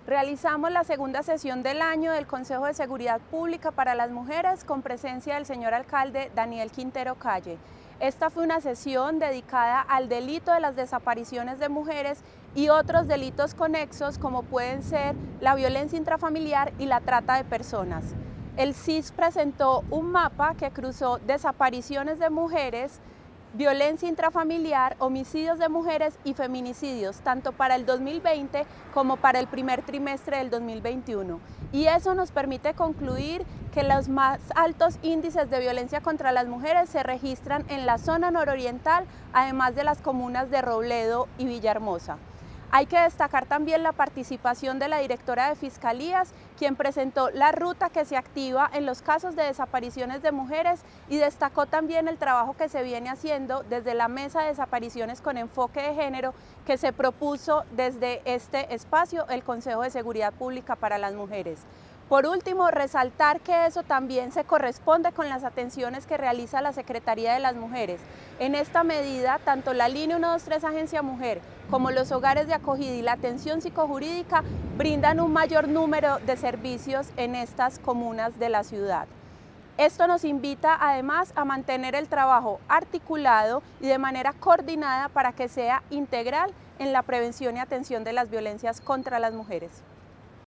Realizamos la segunda sesión del año del Consejo de Seguridad Pública para las Mujeres con presencia del señor alcalde Daniel Quintero Calle. Esta fue una sesión dedicada al delito de las desapariciones de mujeres y otros delitos conexos como pueden ser la violencia intrafamiliar y la trata de personas. El CIS presentó un mapa que cruzó desapariciones de mujeres, violencia intrafamiliar, homicidios de mujeres y feminicidios, tanto para el 2020 como para el primer trimestre del 2021. Y eso nos permite concluir que los más altos índices de violencia contra las mujeres se registran en la zona nororiental, además de las comunas de Robledo y Villahermosa. Hay que destacar también la participación de la directora de Fiscalías, quien presentó la ruta que se activa en los casos de desapariciones de mujeres y destacó también el trabajo que se viene haciendo desde la Mesa de Desapariciones con Enfoque de Género que se propuso desde este espacio, el Consejo de Seguridad Pública para las Mujeres. Por último, resaltar que eso también se corresponde con las atenciones que realiza la Secretaría de las Mujeres. En esta medida, tanto la línea 123 Agencia Mujer como los hogares de acogida y la atención psicojurídica brindan un mayor número de servicios en estas comunas de la ciudad. Esto nos invita además a mantener el trabajo articulado y de manera coordinada para que sea integral en la prevención y atención de las violencias contra las mujeres.